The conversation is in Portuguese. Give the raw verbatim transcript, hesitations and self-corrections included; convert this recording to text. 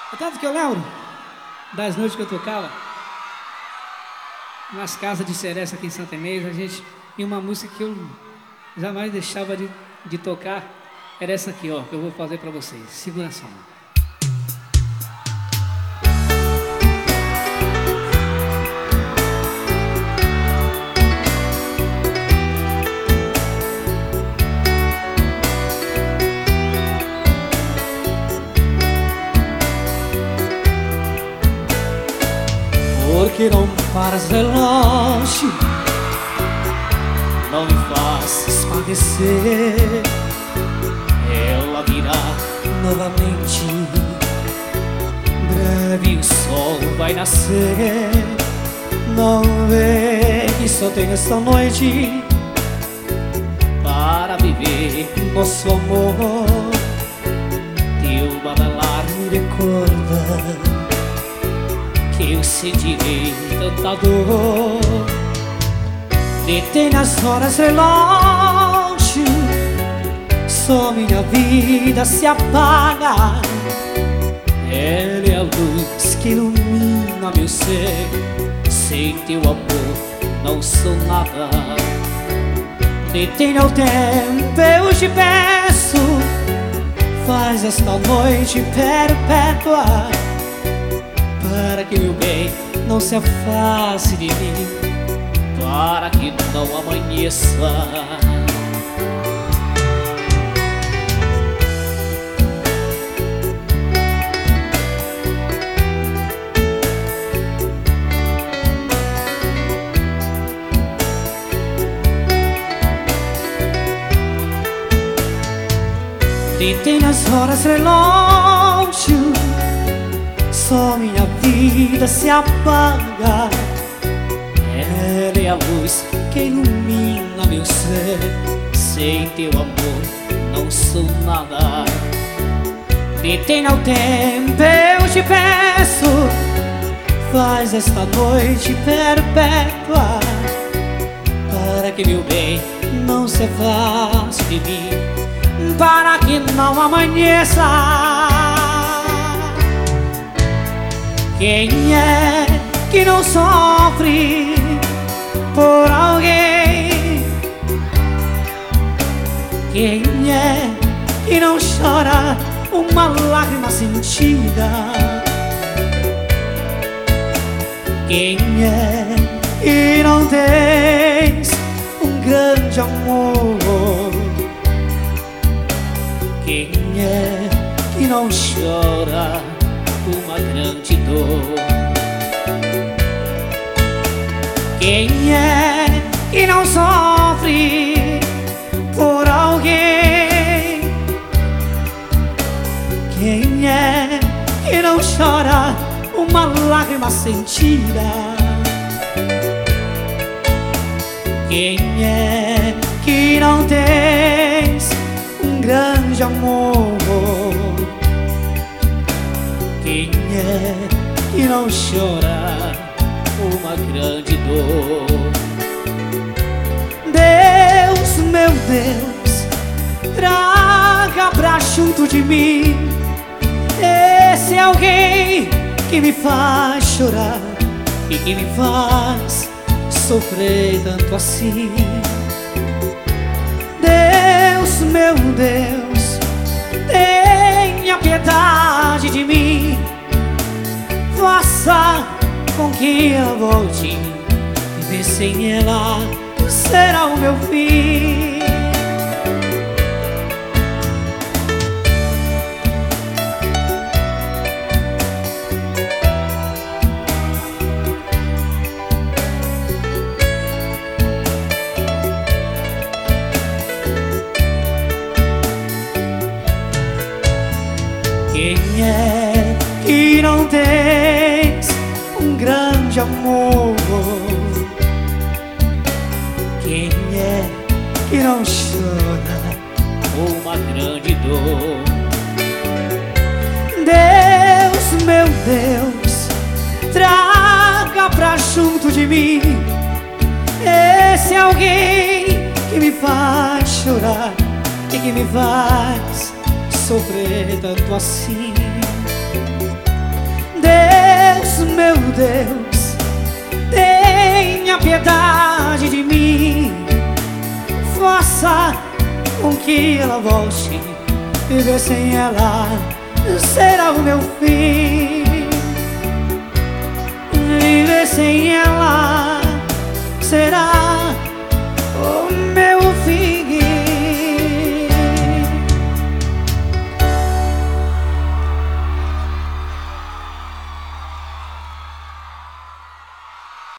Tanto que eu lembro das noites que eu tocava nas casas de Seresta aqui em Santa Inês, a gente, e uma música que eu jamais deixava de, de tocar era essa aqui, ó, que eu vou fazer pra vocês. Segura só. Porque não paras relógio, não me fazes padecer. Ela virá novamente, breve o sol vai nascer. Não vê que só tenho esta noite para viver nosso amor. Teu badalar me recorda que eu sentirei tanta dor. Detém as horas relógio, só minha vida se apaga. Ela é a luz que ilumina meu ser. Sem teu amor não sou nada. Detém o tempo, eu te peço, faz esta noite perpétua, para que meu bem não se afaste de mim, para que não amanheça. Detém as horas relógio, só minha vida se apaga. Ela é a luz que ilumina meu ser. Sem teu amor não sou nada. Detém o tempo, eu te peço, faz esta noite perpétua, para que meu bem não se afaste de mim, para que não amanheça. Quem é que não sofre por alguém? Quem é que não chora uma lágrima sentida? Quem é que não tens um grande amor? Quem é que não chora uma grande dor? Quem é que não sofre por alguém? Quem é que não chora uma lágrima sentida? Quem é que não tens um grande amor? Quem é que não chora uma grande dor? Deus, meu Deus, traga pra junto de mim esse alguém que me faz chorar e que me faz sofrer tanto assim. Deus, meu Deus, tenha piedade de mim, faça com que eu volte, viver sem ela será o meu fim. Quem é que não tens um grande amor? Quem é que não chora uma grande dor? Deus, meu Deus, traga pra junto de mim esse alguém que me faz chorar e que me faz sofrer tanto assim. Deus, tenha piedade de mim. Faça com que ela volte. Viver sem ela será o meu fim. Viver sem ela será o meu